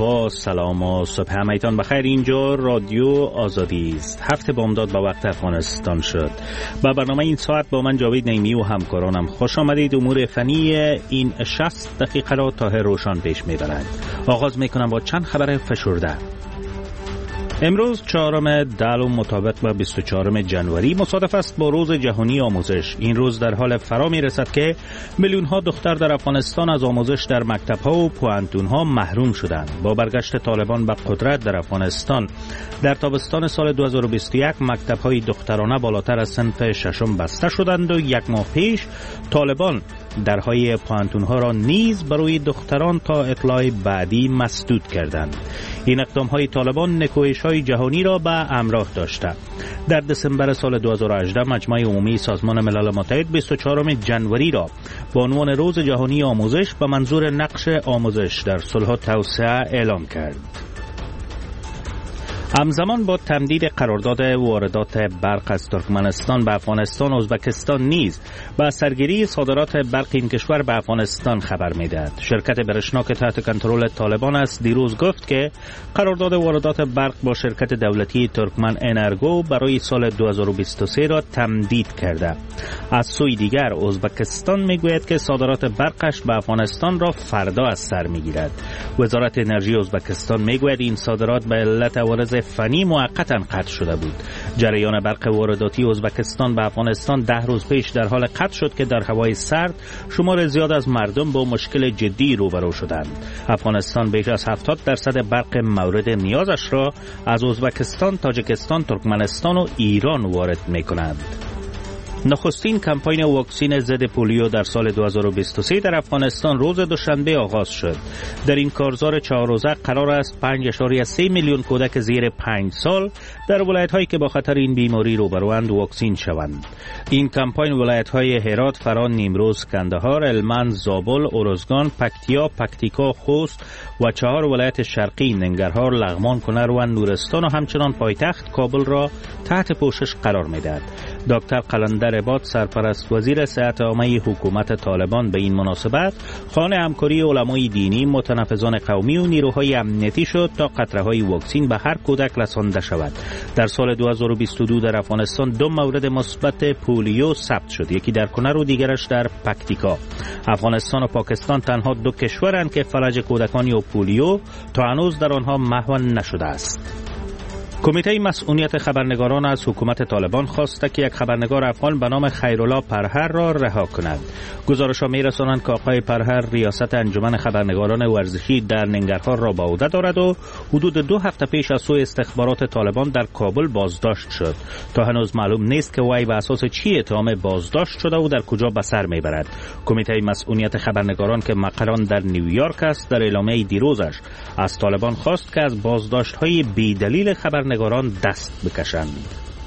با سلام و صبح همایتان بخیر. اینجا رادیو آزادی است. 7 بامداد به وقت افغانستان شد. با برنامه این ساعت با من جاوید نعیمی و همکارانم خوش آمدید. امور فنی این 60 دقیقه را تا روشن پیش میبرند. آغاز میکنم با چند خبر فشرده. امروز 4 دلو مطابق با 24 جنوری مصادف است با روز جهانی آموزش. این روز در حال فرا می رسد که میلیون ها دختر در افغانستان از آموزش در مکتب ها و پوهنتون ها محروم شدند. با برگشت طالبان به قدرت در افغانستان در تابستان سال 2021 مکتب های دخترانه بالاتر از صنف ششم بسته شدند و یک ماه پیش طالبان درهای پوهنتون ها را نیز برای دختران تا اطلاع بعدی مسدود کردند. این اقدام های طالبان نکوهش های جهانی را به همراه داشته. در دسامبر سال 2018 مجمع عمومی سازمان ملل متحد 24 جنوری را با عنوان روز جهانی آموزش به منظور نقش آموزش در صلح و توسعه اعلام کرد. همزمان با تمدید قرارداد واردات برق از ترکمنستان به افغانستان، ازبکستان نیز با سرگیری صادرات برق این کشور به افغانستان خبر میدهد. شرکت برشنا که تحت کنترل طالبان است دیروز گفت که قرارداد واردات برق با شرکت دولتی ترکمن انرگو برای سال 2023 را تمدید کرده. از سوی دیگر ازبکستان میگوید که صادرات برقش به افغانستان را فردا از سر میگیرد. وزارت انرژی ازبکستان میگوید این صادرات به علت عوارض فنی موقتا قطع شده بود. جریان برق وارداتی ازبکستان به افغانستان 10 روز پیش در حال قطع شد که در هوای سرد شمار زیاد از مردم با مشکل جدی روبرو شدند. افغانستان بیش از 70% برق مورد نیازش را از ازبکستان، تاجیکستان، ترکمنستان و ایران وارد می‌کند. نخستین کمپاین واکسین ضد پولیو در سال 2023 در افغانستان روز دوشنبه آغاز شد. در این کارزار 4 روزه قرار است 5.3 میلیون کودک زیر 5 سال در ولایت‌هایی که با خطر این بیماری روبروند واکسین شوند. این کمپاین ولایت‌های هرات، فران، نیمروز، کندهار، هلمند، زابل، ارزگان، پکتیا، پکتیکا، خوست و 4 ولایت شرقی ننگرهار، لغمان، کنر و نورستان و همچنان پایتخت کابل را تحت پوشش قرار می‌دهد. دکتر قلندر عباد، سرپرست وزیر صحت عامه حکومت طالبان، به این مناسبت خوان همکاری علمای دینی، متنفذان قومی و نیروهای امنیتی شد تا قطره‌های واکسین به هر کودک رسانده شود. در سال 2022 در افغانستان 2 مورد مثبت پولیو ثبت شد، یکی در کنر و دیگرش در پکتیکا. افغانستان و پاکستان تنها 2 کشورند که فلج کودکان یا پولیو تا هنوز در آنها محو نشده است. کمیته مسئولیت خبرنگاران از حکومت طالبان خواسته که یک خبرنگار افغان به نام خیرالله پرهر را رها کند. گزارش‌ها می‌رسانند که آقای پرهر ریاست انجمن خبرنگاران ورزشی در ننگرهار را به عهده دارد و حدود 2 هفته پیش از سوی استخبارات طالبان در کابل بازداشت شد. تا هنوز معلوم نیست که وی به اساس چی اتهام بازداشت شده و در کجا به سر میبرد. کمیته مسئولیت خبرنگاران که مقران در نیویورک است در اعلامیه دیروزش از طالبان خواست که از بازداشت‌های بی‌دلیل خبرنگاران دست بکشند.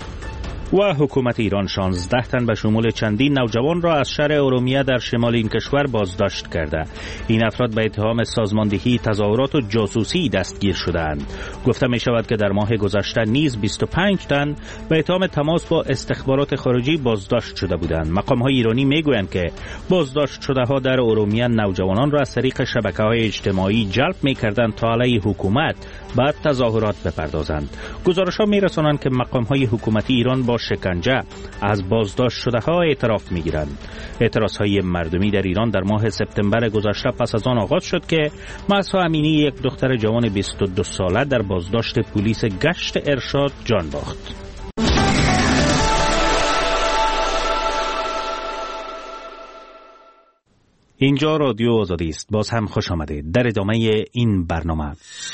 و حکومت ایران 16 تن به شمول چندین نوجوان را از شهر ارومیه در شمال این کشور بازداشت کرده. این افراد به اتهام سازماندهی تظاهرات و جاسوسی دستگیر شدند. گفته می شود که در ماه گذشته نیز 25 تن به اتهام تماس با استخبارات خارجی بازداشت شده بودند. مقام های ایرانی می گویند که بازداشت شده ها در ارومیه نوجوانان را از طریق شبکه های اجتماعی جلب می کردند تا علیه حکومت بعد تظاهرات بپردازند. گزارش ها می رسانند که مقام های حکومتی ایران با شکنجه از بازداشت شده ها اعتراف می گیرند. اعتراض های مردمی در ایران در ماه سپتامبر گذشته پس از آن آغاز شد که مهسا امینی، یک دختر جوان 22 ساله، در بازداشت پلیس گشت ارشاد جان باخت. اینجا رادیو آزادی است. باز هم خوش آمدید. در ادامه این برنامه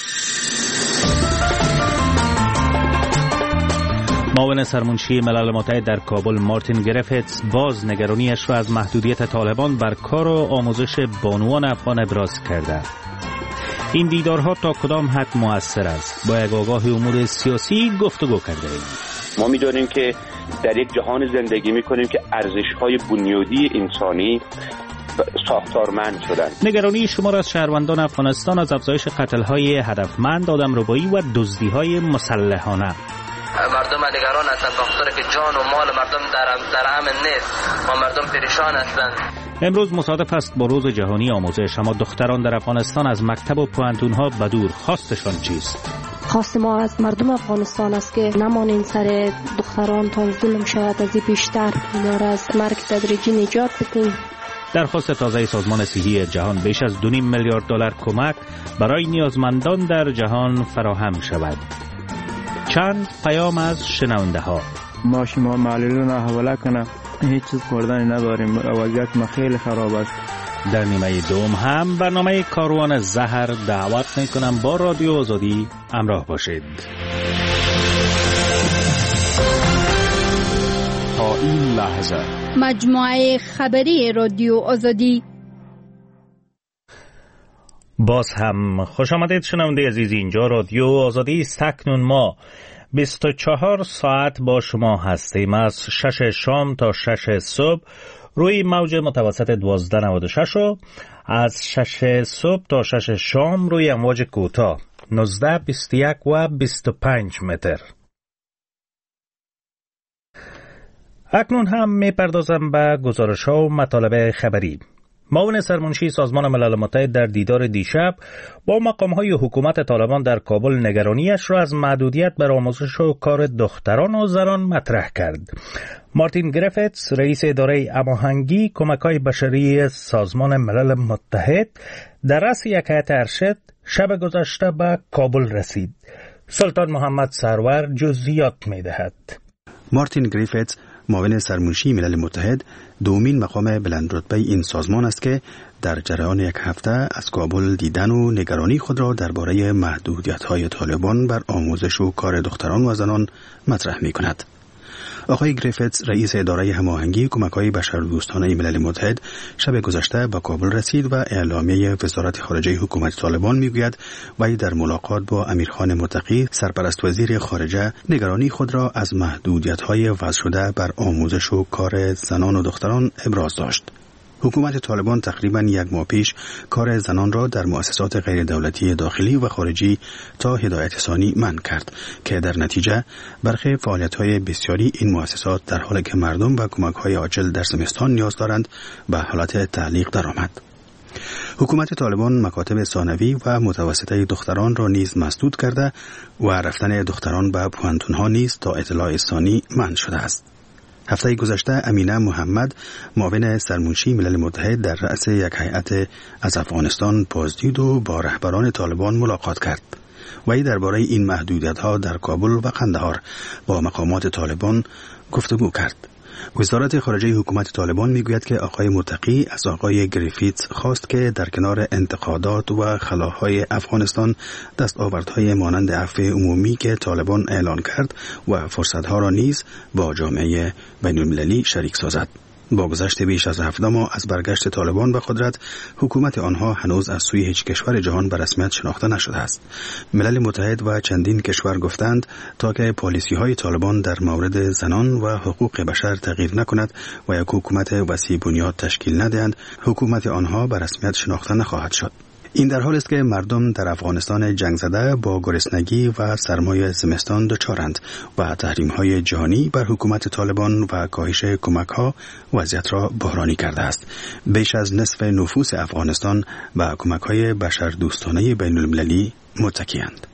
معاون سرمنشی ملل متحد در کابل مارتین گریفیتس باز نگرانیش را از محدودیت طالبان بر کار و آموزش بانوان افغان ابراز کرده. این دیدارها تا کدام حد مؤثر است؟ با یک آگاه امور سیاسی گفتگو کرده ایم. ما می‌دانیم که در یک جهان زندگی می‌کنیم که ارزش‌های بنیادی انسانی ساختارمند شدند. نگرانی شمار از شهروندان افغانستان از افزایش قتل‌های هدفمند، آدمربایی و دزدی‌های مسلحانه. مردم نگران هستند بخاطر که جان و مال مردم در امن نیست و مردم پریشان هستند. امروز مصادف است با روز جهانی آموزش، اما دختران در افغانستان از مکتب و پوهنتون‌ها بدور. خواستشان چیست؟ خواست ما از مردم افغانستان است که نمانین سر دختران تا ظلم شود از این بیشتر، اینا را از مرگ تدریجی نجات بدیم. درخواست تازه سازمان صحی جهان بیش از 2.5 میلیارد دلار کمک برای نیازمندان در جهان فراهم شود. چند پیام از شنونده ها. ما شما معلولون را حواله کنه، هیچ چیز خوردنی نداریم، وضعیت ما خیلی خراب است. در نیمه دوم هم برنامه کاروان زهر دعوت میکنم با رادیو آزادی همراه باشید. تا این لحظه مجموعه خبری رادیو آزادی. باز هم خوش آمدید شنونده عزیز، اینجا رادیو آزادی است. اکنون ما 24 ساعت با شما هستیم، از 6 شام تا 6 صبح روی موج متوسط 1296 و از 6 صبح تا 6 شام روی امواج کوتاه 19، 21 و 25 متر. اکنون هم میپردازم به گزارش ها و مطالب خبری. معاون سرمنشی سازمان ملل متحد در دیدار دیشب با مقام‌های حکومت طالبان در کابل نگرانیش را از محدودیت بر آموزش و کار دختران و زنان مطرح کرد. مارتین گریفتس، رئیس اداره هماهنگی کمک‌های بشری سازمان ملل متحد، در رأس یک هیئت ارشد شب گذشته به کابل رسید. سلطان محمد سرور جزئیات می‌دهد. مارتین گریفتس، معاون سرمنشی ملل متحد، دومین مقام بلندرتبه این سازمان است که در جریان یک هفته از کابل دیدن و نگرانی خود را درباره محدودیت‌های طالبان بر آموزش و کار دختران و زنان مطرح می‌کند. آقای گریفتس، رئیس اداره هماهنگی کمک‌های بشردوستانه ملل متحد، شب گذشته به کابل رسید و اعلامیه وزارت خارجه حکومت طالبان میگوید وی در ملاقات با امیرخان متقی، سرپرست وزیر خارجه، نگرانی خود را از محدودیت‌های وضع شده بر آموزش و کار زنان و دختران ابراز داشت. حکومت طالبان تقریباً یک ماه پیش کار زنان را در مؤسسات غیر دولتی داخلی و خارجی تا هدایت ثانی منع کرد که در نتیجه برخی فعالیت‌های بسیاری این مؤسسات در حالی که مردم و کمک‌های عاجل در زمستان نیاز دارند به حالت تعلیق درآمد. حکومت طالبان مکاتب ثانوی و متوسطه دختران را نیز مسدود کرده و رفتن دختران به پوهنتون‌ها نیز تا اطلاع ثانی منع شده است. هفته گذشته امینه محمد، معاون سرمنشی ملل متحد، در رأس یک هیئت از افغانستان بازدید و با رهبران طالبان ملاقات کرد. وی درباره این محدودیت‌ها در کابل و قندهار با مقامات طالبان گفتگو کرد. وزارت خارجه حکومت طالبان میگوید که آقای متقی از آقای گریفیتس خواست که در کنار انتقادات و خلاهای افغانستان دستاوردهای مانند عفو عمومی که طالبان اعلان کرد و فرصتها را نیز با جامعه بین‌المللی شریک سازد. با گذشت بیش از 7 ماه از برگشت طالبان به قدرت، حکومت آنها هنوز از سوی هیچ کشور جهان به رسمیت شناخته نشده است. ملل متحد و چندین کشور گفتند تا که پالیسی‌های طالبان در مورد زنان و حقوق بشر تغییر نکند و یک حکومت وسیع بنیاد تشکیل ندهند، حکومت آنها به رسمیت شناخته نخواهد شد. این در حال است که مردم در افغانستان جنگ زده با گرسنگی و سرمای زمستان دچارند و تحریم‌های جهانی بر حکومت طالبان و کاهش کمک‌ها وضعیت را بحرانی کرده است. بیش از نصف نفوس افغانستان به کمک‌های بشردوستانه بین‌المللی متکی‌اند.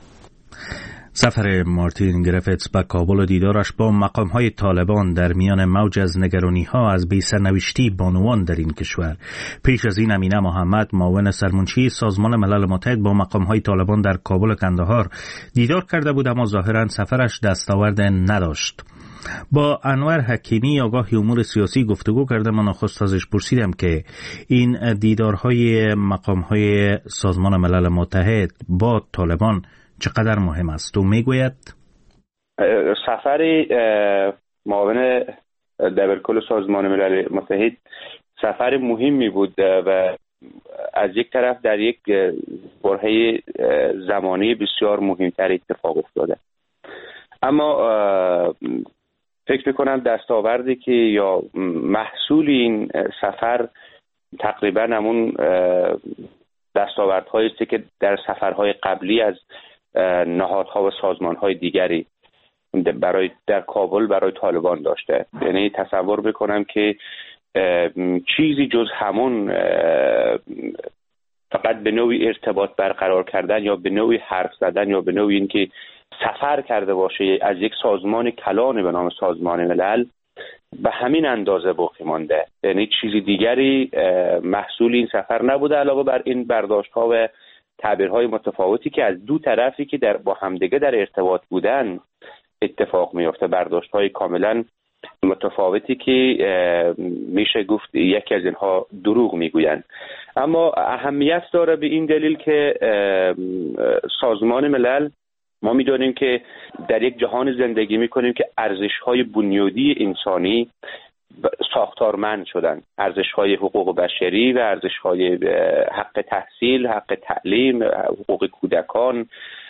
سفر مارتین گریفتس به کابل و دیدارش با مقام‌های طالبان در میان موج از نگرانی‌ها از بی‌سرنوشتی بانوان در این کشور. پیش از این امینه محمد، معاون سرمنشی سازمان ملل متحد، با مقام‌های طالبان در کابل و کندهار دیدار کرده بود، اما ظاهراً سفرش دستاورد نداشت. با انور حکیمی، آگاه امور سیاسی، گفتگو کردم و نخست ازش پرسیدم که این دیدارهای مقام‌های سازمان ملل متحد با طالبان چقدر مهم است. تو میگوید سفر معاون دبیرکل سازمان ملل متحد سفر مهمی بود و از یک طرف در یک برهه زمانی بسیار مهمتر اتفاق افتاده. اما فکر میکنم دستاوردی که یا محصول این سفر تقریبا همون دستاوردهایی است که در سفرهای قبلی از نهادها و سازمانهای دیگری در کابل برای طالبان داشته. یعنی تصور بکنم که چیزی جز همون فقط به نوعی ارتباط برقرار کردن یا به نوعی حرف زدن یا به نوعی اینکه سفر کرده باشه از یک سازمان کلان به نام سازمان ملل به همین اندازه باقی مانده. یعنی چیزی دیگری محصول این سفر نبوده علاوه بر این برداشت‌ها و تعبیرهای متفاوتی که از دو طرفی که با همدیگه در ارتباط بودن اتفاق میفته، برداشت‌های کاملا متفاوتی که میشه گفت یکی از اینها دروغ میگویند. اما اهمیت داره به این دلیل که سازمان ملل، ما میدونیم که در یک جهان زندگی میکنیم که ارزش‌های بنیادی انسانی ساختارمند شدن، ارزش‌های حقوق بشری و ارزش‌های حق تحصیل، حق تعلیم، حقوق کودکان،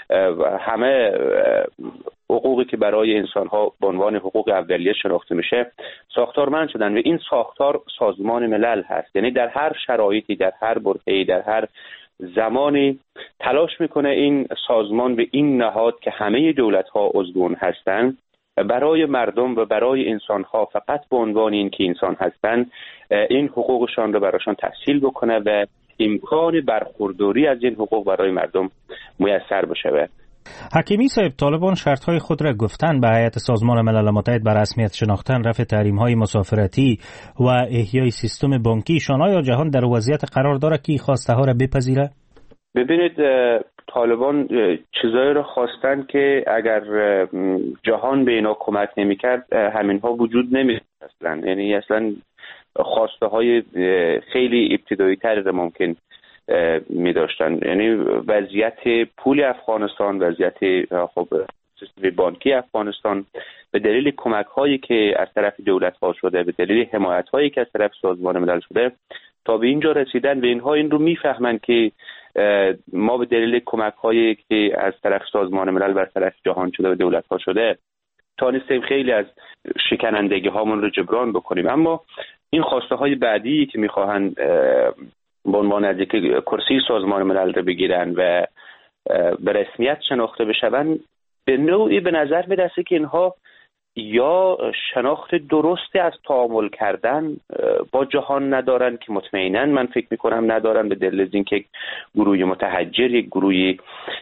همه حقوقی که برای انسان‌ها به عنوان حقوق اولیه شناخته میشه ساختارمند شدن و این ساختار سازمان ملل هست. یعنی در هر شرایطی، در هر برهه‌ای، در هر زمانی تلاش میکنه این سازمان به این نهاد که همه دولت‌ها عضو هستند برای مردم و برای انسان‌ها فقط به عنوان این که انسان هستند این حقوقشان رو براشان تحصیل بکنه و امکان برخورداری از این حقوق برای مردم میسر بشه. حکیمی صاحب، طالبان شرط‌های خود را گفتن به هیئت سازمان ملل متحد بر رسمیت شناختن، رفع تحریم‌های مسافرتی و احیای سیستم بانکی. آیا جهان در وضعیت قرار داره که خواسته‌ها را بپذیره؟ ببینید، طالبان چیزایی رو خواستن که اگر جهان به اینا کمک نمی‌کرد همین‌ها وجود نمی‌داشت اصلا. یعنی اصلا خواسته های خیلی ابتدایی تر ممکن می داشتن. یعنی وضعیت پول افغانستان، وضعیت سیستم بانکی افغانستان به دلیل کمک هایی که از طرف دولت ها شده، به دلیل حمایت هایی که از طرف سازمان ملل شده تا به اینجا رسیدن و اینها این رو میفهمن که ما به دلیل کمک هایی که از طرف سازمان ملل بر طرف جهان شده و دولت ها شده تانستیم خیلی از شکنندگی هامون رو جبران بکنیم. اما این خواسته های بعدی که میخواهند به عنوان از یک کرسی سازمان ملل رو بگیرن و به رسمیت شناخته بشون، به نوعی به نظر میرسه که اینها یا شناخت درستی از تعامل کردن با جهان ندارن که مطمئناً من فکر میکنم ندارن، به دلیل اینکه گروه متحجر، یک گروهی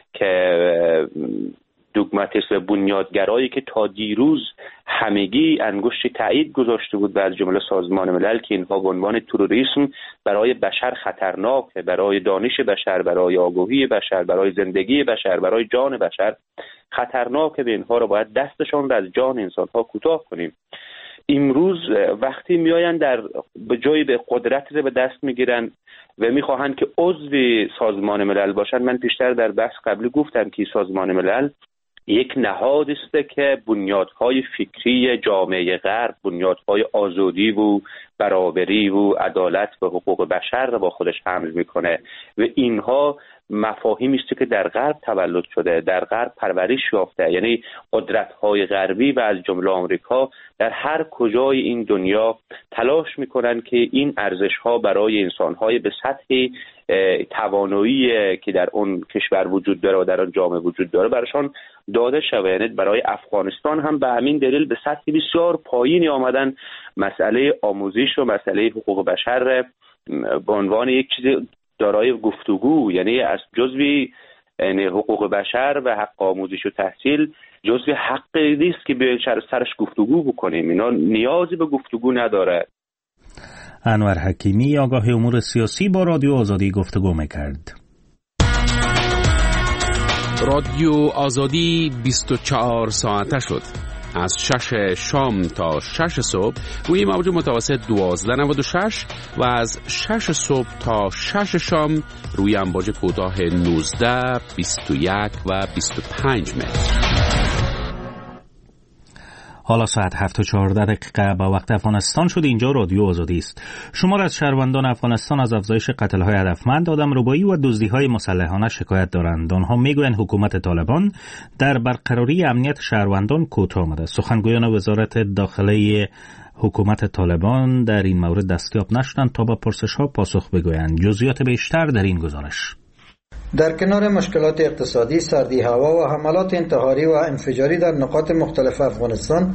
که دوگماتیسم و بنیادگرایی که تا دیروز همگی انگشت تایید گذاشته بود و از جمله سازمان ملل که اینها به عنوان تروریسم برای بشر خطرناکه، برای دانش بشر، برای آگاهی بشر، برای زندگی بشر، برای جان بشر خطرناکه، به اینها رو باید دستشون رو از جان انسان‌ها کوتاه کنیم. امروز وقتی میآیند به جای به قدرت رو به دست میگیرن و میخواهند که عضو سازمان ملل باشن، من پیشتر در بحث قبلی گفتم که سازمان ملل یک نهاد است که بنیادهای فکری جامعه غرب، بنیادهای آزادی و برابری و عدالت و حقوق بشر را با خودش حمل میکنه و اینها مفاهیمی است که در غرب تولد شده، در غرب پرورش یافته. یعنی قدرت‌های غربی و از جمله آمریکا در هر کجای این دنیا تلاش میکنن که این ارزش‌ها برای انسان‌های به سطح توانایی که در اون کشور وجود داره و در اون جامعه وجود داره براشون داده شود. یعنی برای افغانستان هم به همین دلیل به سطح بسیار پایینی آمدن مسئله آموزش و مسئله حقوق بشر به عنوان یک چیز دارای گفتگو، یعنی از جزوی حقوق بشر و حق آموزش و تحصیل جزوی حقی نیست که به سرش گفتگو بکنیم. اینا نیازی به گفتگو نداره. انور حکیمی، آگاه امور سیاسی، با رادیو آزادی گفتگو میکرد. رادیو آزادی 24 ساعته شد. از 6 شام تا 6 صبح روی موج متوسط 1296 و از 6 صبح تا 6 شام روی امواج کوتاه 19، 21 و 25 متر. حالا ساعت 7:14 با وقت افغانستان شد. اینجا رادیو آزادی است. شمار از شهروندان افغانستان از افزایش قتل‌های هدفمند، آدمربایی و دزدی‌های مسلحانه شکایت دارند. آنها میگویند حکومت طالبان در برقراری امنیت شهروندان کوتاه آمده. سخنگویان وزارت داخله حکومت طالبان در این مورد دستیاب نشدند تا به پرسش‌ها پاسخ بگویند. جزئیات بیشتر در این گزارش. در کنار مشکلات اقتصادی، سردی هوا و حملات انتحاری و انفجاری در نقاط مختلف افغانستان،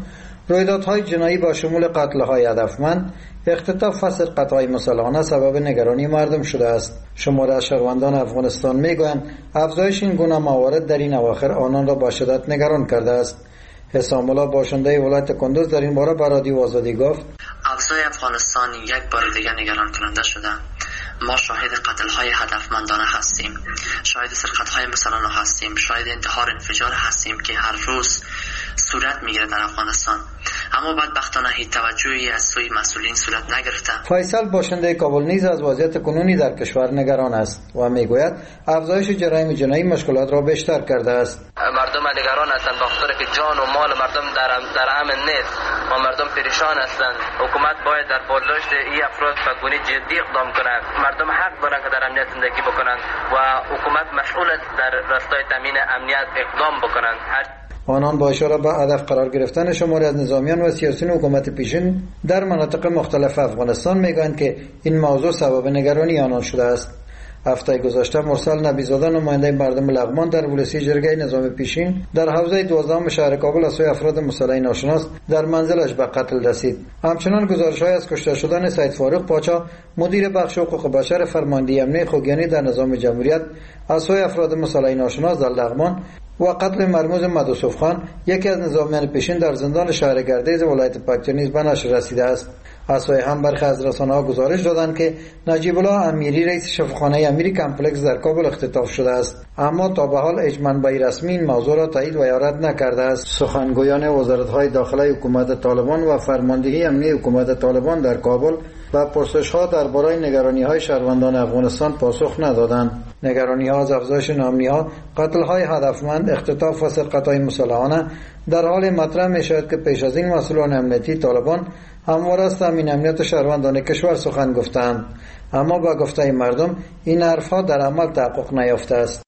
رویدادهای جنایی با شمول قتل‌های هدفمند، اختطاف و سرقت‌های مسلحانه سبب نگرانی مردم شده است. شماری از شهروندان افغانستان میگویند افزایش این گونه موارد در این اواخر آنان را با شدت نگران کرده است. حسام الله باشنده ولایت کندوز در این باره به رادیو آزادی گفت: اوضاع افغانستان یک بار دیگر نگران کننده شده. ما شاهد قتل‌های هدفمندانه هستیم، شاهد سرقت‌های مسلحانه هستیم، شاهد انتحار انفجار هستیم که هر روز صورت میگیره در افغانستان. اما بدبختانه هیچ توجهی از سوی مسئولین صورت نگرفته. فیصل باشنده کابل نیز از وضعیت کنونی در کشور نگران است و میگوید افزایش جرایم جنایی مشکلات را بیشتر کرده است. مردم نگران هستند بخاطر که جان و مال مردم در امن نیست و مردم پریشان هستند. حکومت باید در بازداشت این افراد به گونه جدی اقدام کند. مردم حق دارند که در امنیت زندگی بکنند و حکومت مسئول است در راستای تامین امنیت اقدام بکنند. آنان با اشاره به هدف قرار گرفتن شماری از نظامیان و سیاسیون حکومت پیشین در مناطق مختلف افغانستان میگویند که این موضوع سبب نگرانی آنان شده است. هفته گذشته مرسل نبیزاده نماینده مردم لغمان در ولسی جرگه نظام پیشین در حوزه 12 شهر کابل از سوی افراد مسلح ناشناس در منزلش به قتل رسید. همچنان گزارش‌های از کشته شدن سید فاروق پاچا مدیر بخش حقوق بشر فرمانده امنیه خوگیانی در نظام جمهوریت از سوی افراد مسلح ناشناس در لغمان و قتل مرموز مدوسف خان یکی از نظامیان پیشین در زندان شهر گردیز ولایت پکتیا نیز به نشر رسیده است. از سوی هم برخی از رسانه‌ها گزارش دادند که نجیب الله امیری رئیس شفاخانه امیری کمپلکس در کابل اختطاف شده است، اما تا به حال هیچ منبع رسمی این موضوع را تایید و یا رد نکرده است. سخنگویان وزارت‌های داخلی حکومت طالبان و فرماندهی امنیه حکومت طالبان در کابل و پرسش‌ها درباره نگرانی‌های شهروندان افغانستان پاسخ ندادند. نگرانی‌ها از افزایش ناامنی‌ها، قتل‌های هدفمند، اختطاف و سرقت‌های مسلحانه در حال مطرح می‌شود که پیش از این مسئولان امنیتی طالبان همواره از تامین امنیت شهروندان کشور سخن گفتند، اما با گفته مردم این حرف‌ها در عمل تحقق نیافته است.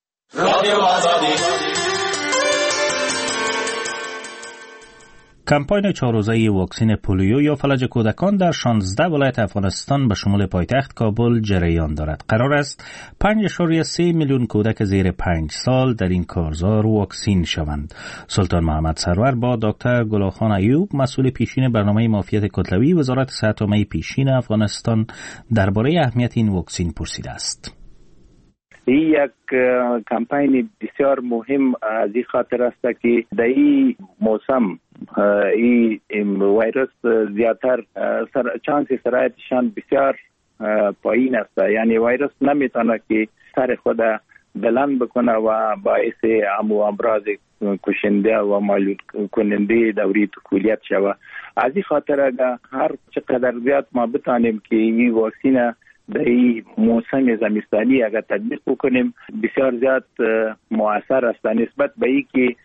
کمپاین 4 روزه واکسن پولیو یا فلج کودکان در 16 ولایت افغانستان به شمول پایتخت کابل جریان دارد. قرار است 5.3 میلیون کودک زیر 5 سال در این کارزار واکسین شوند. سلطان محمد سرور با دکتر گلاخان ایوب مسئول پیشین برنامه معافیت کتلوی وزارت صحت عامه پیشین افغانستان درباره اهمیت این واکسین پرسیده است. این یک کمپین بسیار مهم از این خاطر است که در این موسم این ویروس زیادتر چانس سرایتشان بسیار پایین است، یعنی ویروس نمیتونه که سر خود بلند بکنه و باعث امراض کشنده و معلول کننده دوره طفولیت شود. از این خاطر اگر هر چقدر زیاد ما بتانیم که این واکسین در این موسم زمستانی اگر تطبیق بکنیم بسیار زیاد مؤثر است نسبت به این که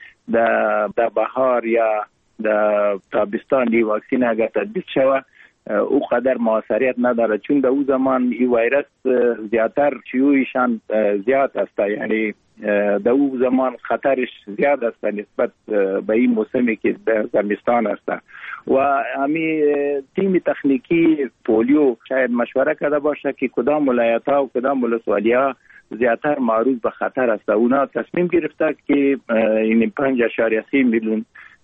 در بهار یا در تابستان این واکسین اگر تطبیق شود او قدر موثریت نداره، چون در او زمان این ویروس زیادتر شیوعشان زیاد است، یعنی در او زمان خطرش زیاد است نسبت به این موسمی که در زمستان است. و همین تیم تکنیکی پولیو شاید مشوره کرده باشه که کدام ولایت‌ها و کدام ولسوالی‌ها زیادتر معرض به خطر است. اونا تصمیم گرفته که این 5.3 میلیون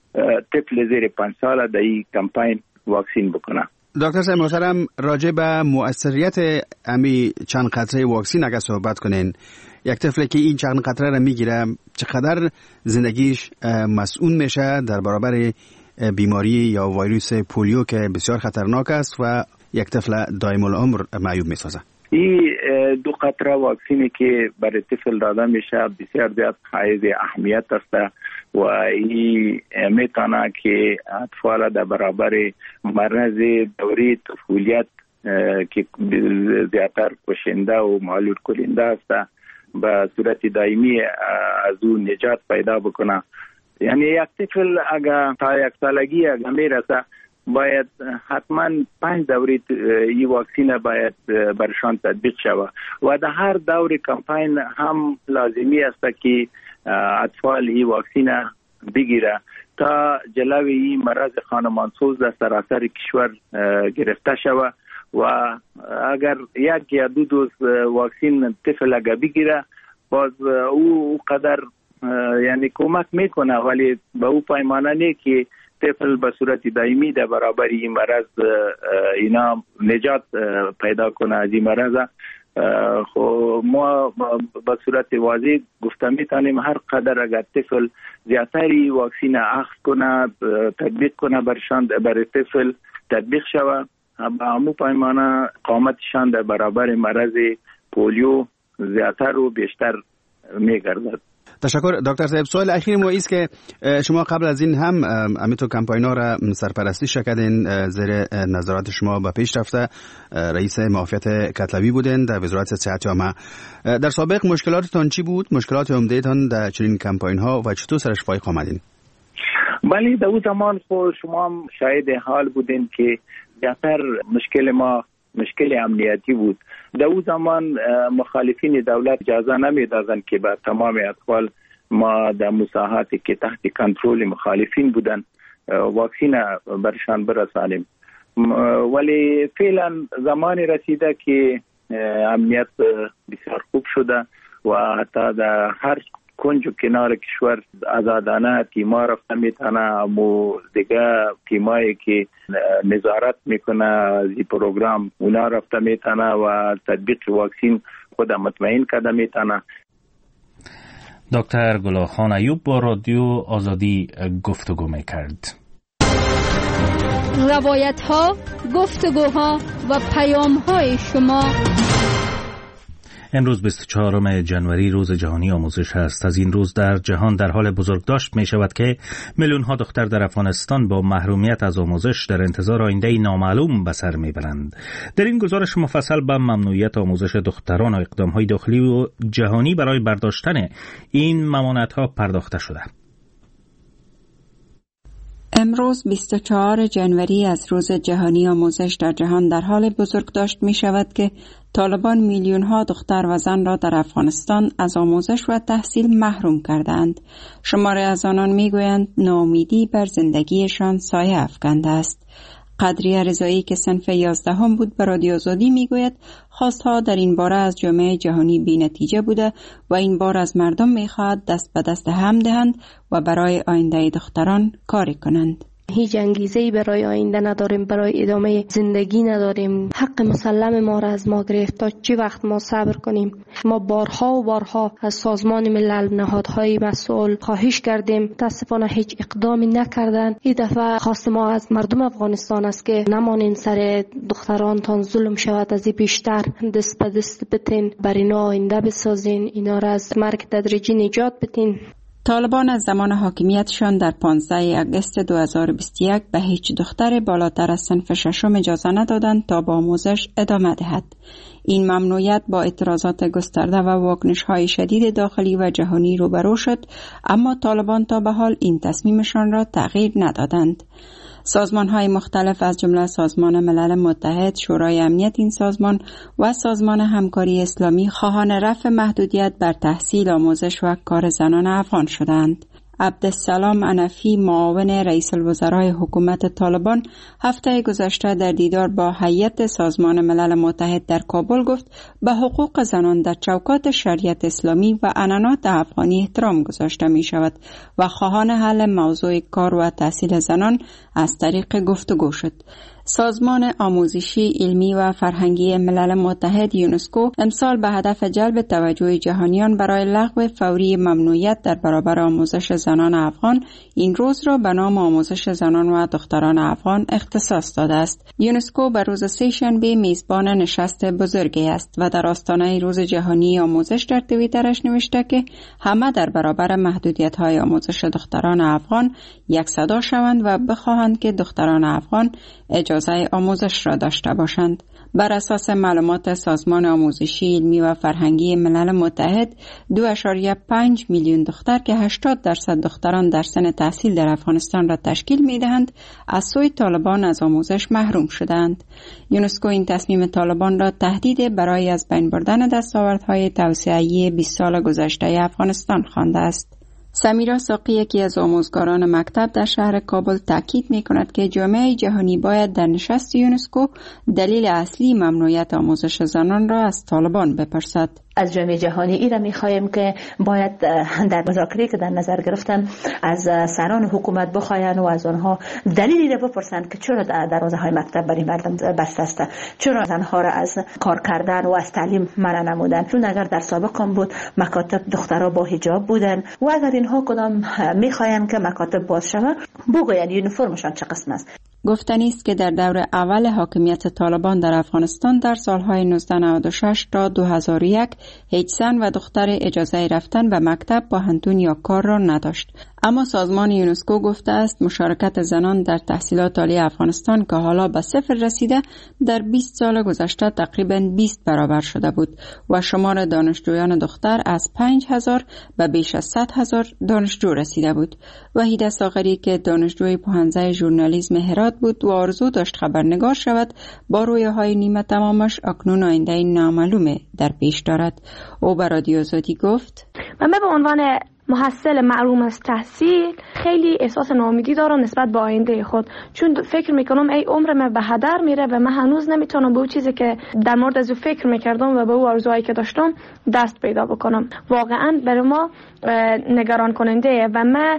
طفل زیر 5 سال در این کمپین واکسین بکنه. دکتر صاحب محترم، راجع به مؤثریت امی چند قطره واکسین اگر صحبت کنین، یک طفلی که این چند قطره را میگیره چقدر زندگیش مسئول میشه در برابر بیماری یا ویروس پولیو که بسیار خطرناک است و یک طفل دائم العمر معیوب میسازه؟ این 2 قطره واکسینی که برای طفل داده میشه بسیار زیاد حائز اهمیت است و این میتونه که اطفال در برابر مرض دوره طفولیت که زیادتر کشنده و معلول کننده است به صورت دائمی از اون نجات پیدا بکنه. یعنی یک طفل اگر تا 1 سالگی اگر میرسه باید حتما 5 دوره این واکسین باید برشان تطبیق شود و در هر دور کمپین هم لازمی است که اطفال این واکسین بگیره تا جلوی این مرض خانمانسوز در سراسر کشور گرفته شود و اگر 1 یا 2 دوز واکسین طفل اگر بگیره باز او قدر یعنی کمک میکنه، ولی به او پیمانه نه که طفل به صورت دائمی در برابر این مرض اینا نجات پیدا کنه از این مرض. خب ما به صورت واضح گفته میتونیم هر قدر اگر طفل زیاتری واکسین اخذ کنه، تطبیق کنه برای طفل تطبیق شود، به همون پیمانه قامتشان در برابر مرض پولیو زیاتر و بیشتر میگردد. تشکر دکتر صاحب. سوال اخیر ما است که شما قبل از این هم امیتو کمپاین‌ها را سرپرستی کردین، زیر نظارت شما به پیش رفته رئیس معافیت کتلوی بودین در وزارت صحت عامه. در سابق مشکلاتتان چی بود؟ مشکلات عمده‌تان در چنین کمپاین‌ها و چطور سرش فایق آمدین؟ بله، در اون زمان خود شما هم شاهد حال بودین که زیاتر مشکل ما مشکل امنیتی بود. در اون زمان مخالفین دولت اجازه نمیدادند که به تمام اطفال ما در مساحاتی که تحت کنترل مخالفین بودن واکسین برشان برسانیم. ولی فعلا زمانی رسیده که امنیت بسیار خوب شده و حتی در هر کنج و کنار کشور آزادانه تیما رفته میتونه، امو دیگه تیمایی که نظارت میکنه از این پروگرام اونا رفته میتونه و تطبیق واکسین خود مطمئن کرده میتونه. دکتر گلاخان ایوب با رادیو آزادی گفتگو میکرد. روایت ها، گفتگوها و پیام های شما. امروز 24 جنوری روز جهانی آموزش است. از این روز در جهان در حال بزرگداشت می شود که میلیون ها دختر در افغانستان با محرومیت از آموزش در انتظار آینده‌ای نامعلوم به سر می برند. در این گزارش مفصل به ممنوعیت آموزش دختران و اقدام‌های داخلی و جهانی برای برداشتن این ممانعت‌ها پرداخته شده. امروز 24 جنوری از روز جهانی آموزش در جهان در حال بزرگداشت می شود که طالبان میلیون ها دختر و زن را در افغانستان از آموزش و تحصیل محروم کردند. شماره از آنان می گویند ناامیدی بر زندگیشان سایه افکنده است. قدریه رضایی که صنف 11 بود به رادیو آزادی می گوید خواستها در این باره از جامعه جهانی بی نتیجه بوده و این بار از مردم می خواهد دست به دست هم دهند و برای آینده دختران کاری کنند. هیچ انگیزه‌ای برای آینده نداریم، برای ادامه زندگی نداریم. حق مسلم ما را از ما گرفت. تا چه وقت ما صبر کنیم؟ ما بارها و بارها از سازمان ملل، نهادهای مسئول خواهش کردیم، متاسفانه هیچ اقدامی نکردند. این دفعه خواست ما از مردم افغانستان است که نمانین سر دخترانتان ظلم شود، از این بیشتر دست به دست بتین، بر اینا آینده بسازین، اینا را از مرگ تدریجی نجات بدین. طالبان از زمان حاکمیتشان در 15 آگوست 2021 به هیچ دختر بالاتر از صنف 6 اجازه ندادند تا با آموزش ادامه دهد. این ممنوعیت با اعتراضات گسترده و واکنش‌های شدید داخلی و جهانی روبرو شد، اما طالبان تا به حال این تصمیمشان را تغییر ندادند. سازمان‌های مختلف از جمله سازمان ملل متحد، شورای امنیت این سازمان و سازمان همکاری اسلامی خواهان رفع محدودیت بر تحصیل، آموزش و کار زنان افغان شدند. عبدالسلام انفی، معاون رئیس الوزرای حکومت طالبان، هفته گذشته در دیدار با هیئت سازمان ملل متحد در کابل گفت به حقوق زنان در چوکات شریعت اسلامی و عنعنات افغانی احترام گذاشته می شود و خواهان حل موضوع کار و تحصیل زنان از طریق گفتگو شد. سازمان آموزشی، علمی و فرهنگی ملل متحد یونسکو امسال به هدف جلب توجه جهانیان برای لغو فوری ممنوعیت در برابر آموزش زنان افغان این روز را به نام آموزش زنان و دختران افغان اختصاص داده است. یونسکو به روز سه‌شنبه میزبان نشست بزرگی است و در آستانه روز جهانی آموزش در توییترش نوشته که همه در برابر محدودیت‌های آموزش دختران افغان یک صدا شوند و بخواهند که دختران افغان اجازه آموزش را داشته باشند. بر اساس معلومات سازمان آموزشی، علمی و فرهنگی ملل متحد 2.5 میلیون دختر که 80% دختران در سن تحصیل در افغانستان را تشکیل می‌دهند از سوی طالبان از آموزش محروم شدند. یونسکو این تصمیم طالبان را تهدید برای از بین بردن دستاوردهای توسعه‌ای 20 سال گذشته افغانستان خوانده است. سمیرا ساقی، یکی از آموزگاران مکتب در شهر کابل، تاکید می‌کند که جامعه جهانی باید در نشست یونسکو دلیل اصلی ممنوعیت آموزش زنان را از طالبان بپرسد. از جامعه جهانی ای را می‌خواهیم که باید در مذاکره که در نظر گرفتن از سران حکومت بخواین و از آنها دلیلی را بپرسند که چرا دروازه‌های مکتب برای مردم بسته است، چرا زنها را از کار کردن و از تعلیم منع نمودن، چون اگر در سابق هم بود مکاتب دخترها با حجاب بودن و اگر اینها کدام می‌خواین که مکاتب باز شود بگوین یونیفرمشان چه قسم است. گفتنی است که در دور اول حاکمیت طالبان در افغانستان در سالهای 1996 تا 2001 هیچ زن و دختر اجازه رفتن به مکتب، پوهنتون یا کار را نداشت. اما سازمان یونسکو گفته است مشارکت زنان در تحصیلات عالی افغانستان که حالا به صفر رسیده در 20 سال گذشته تقریباً 20 برابر شده بود و شمار دانشجویان دختر از 5000 به بیش از 100,000 دانشجو رسیده بود. وحیده ساغری که دانشجوی پوهنځی ژورنالیسم هرات بود و آرزو داشت خبرنگار شود، با رویاهای نیمه تمامش اکنون آینده نامعلومه در پیش دارد. او به رادیو آزادی گفت: من به عنوان محصل محروم از تحصیل خیلی احساس ناامیدی دارم نسبت به آینده خود، چون فکر میکنم ای عمر من به هدر میره و من هنوز نمیتونم به اون چیزی که در مورد از او فکر میکردم و به اون آرزوهایی که داشتم دست پیدا بکنم. واقعا برای ما نگران کننده و من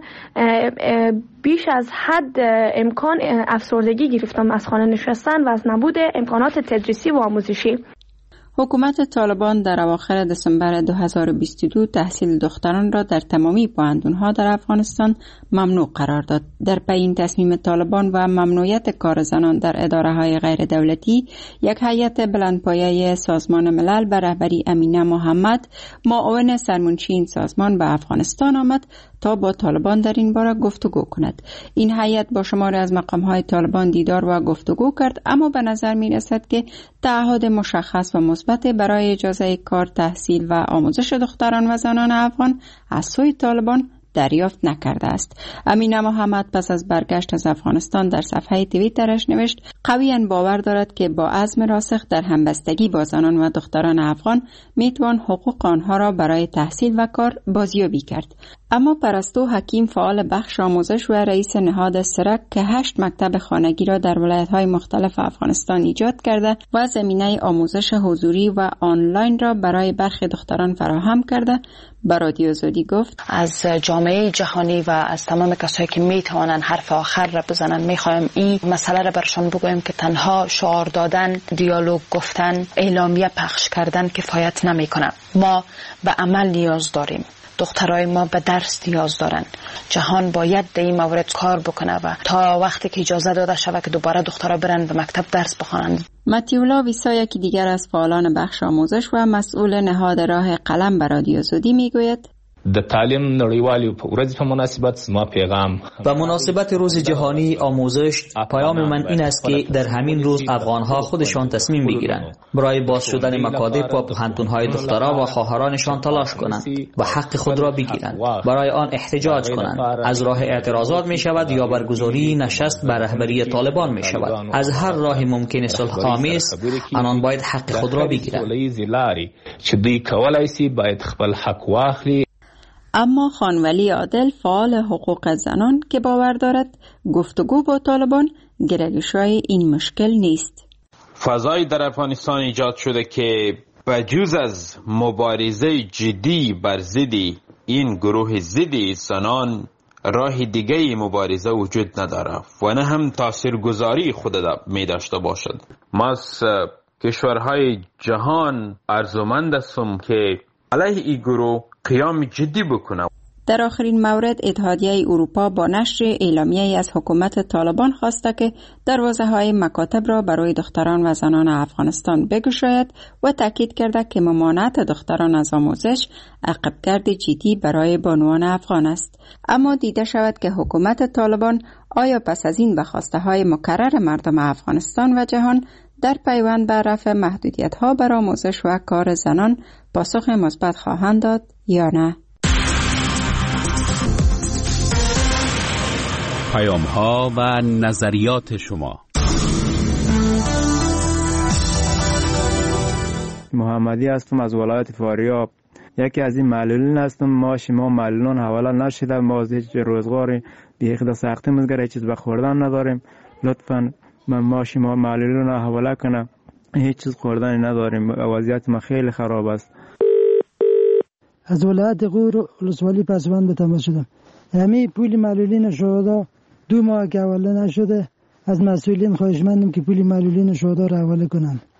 بیش از حد امکان افسردگی گرفتم از خانه نشستن و از نبود امکانات تدریسی و آموزشی. حکومت طالبان در اواخر دسامبر 2022 تحصیل دختران را در تمامی پوهنتون‌ها در افغانستان ممنوع قرار داد. در پی این تصمیم طالبان و ممنوعیت کار زنان در اداره‌های غیر دولتی، یک هیئت بلندپایه سازمان ملل به رهبری امینه محمد، معاون سرمنشی این سازمان به افغانستان آمد تا با طالبان در این باره گفتگو کند. این هیئت با شماری از مقام‌های طالبان دیدار و گفتگو کرد، اما به نظر می‌رسد که تعهد مشخص و مثبت برای اجازه کار، تحصیل و آموزش دختران و زنان افغان از سوی طالبان دریافت نکرده است. امینه محمد پس از برگشت از افغانستان در صفحه توییترش نوشت: قویاً باور دارد که با عزم راسخ در همبستگی با زنان و دختران افغان میتوان حقوق آنها را برای تحصیل و کار بازیابی کرد. اما پرستو حکیم، فعال بخش آموزش و رئیس نهاد سرک که 8 مکتب خانگی را در ولایت‌های مختلف افغانستان ایجاد کرده و زمینه آموزش حضوری و آنلاین را برای برخی دختران فراهم کرده، به رادیو آزادی گفت: از جامعه جهانی و از تمام کسایی که میتوانن حرف آخر را بزنن میخوایم این مسئله را برشان بگویم که تنها شعار دادن، دیالوگ گفتن، اعلامیه پخش کردن کفایت نمیکنه. ما به عمل نیاز داریم. دخترای ما به درس نیاز دارن. جهان باید در این مورد کار بکنه و تا وقتی که اجازه داده شود که دوباره دخترها برن به مکتب درس بخوانند. متیولا ویسا، یکی دیگر از فعالان بخش آموزش و مسئول نهاد راه قلم، به رادیو آزادی میگوید: د تعلیم نړیوالې ورځ په مناسبت زما پیغام به مناسبت روز جهانی آموزش، پیام من این است که در همین روز افغان‌ها خودشان تصمیم بگیرند برای باز شدن مکاتب و پوهنتون‌های دخترها و خواهرانشان تلاش کنند و حق خود را بگیرند، برای آن احتجاج کنند. از راه اعتراضات می شود یا برگزاری نشست بر رهبری طالبان می شود. از هر راه ممکن صلح آمیز آنان باید حق خود را بگیرند. چې دوی کولای شي باید خپل حق واخلي. اما خانولی عادل، فعال حقوق زنان که باور دارد گفتگو با طالبان گره‌گشای این مشکل نیست. فضایی در افغانستان ایجاد شده که بجز از مبارزه جدی بر ضد این گروه ضد زنان راه دیگه مبارزه وجود نداره و نه هم تاثیرگذاری خود می داشته باشد. ما از کشورهای جهان ارزومند هستم که علیه این گروه قیام جدی بکنه. در آخرین مورد، اتحادیه اروپا با نشر اعلامیه‌ای از حکومت طالبان خواسته که دروازه‌های مکاتب را برای دختران و زنان افغانستان بگشاید و تاکید کرده که ممانعت دختران از آموزش عقبگرد جدی برای بانوان افغان است. اما دیده شود که حکومت طالبان آیا پس از این به خواسته‌های مکرر مردم افغانستان و جهان در پیوند به رفع محدودیت‌ها بر آموزش و کار زنان پاسخ مثبت خواهند داد یا نه؟ پیام‌ها و نظریات شما. محمدی هستم از ولایت فاریاب. یکی از این معلولین هستم. معاش ما معلولان حواله نشده. ما از هیچ روزگاری دیگه خدا سختی مزگره چیز به خوردن نداریم. لطفاً من معاش ما معلولان حواله کنه. هیچ چیز خوردن نداریم. وضعیت ما خیلی خراب است. از ولایت غور ولسوالی پسوند به تماس شدم. همه پول معلولین شهدا 2 ماه که حواله نشده. از مسئولین خواهش مندم که پول معلولین شهدا را حواله کنند.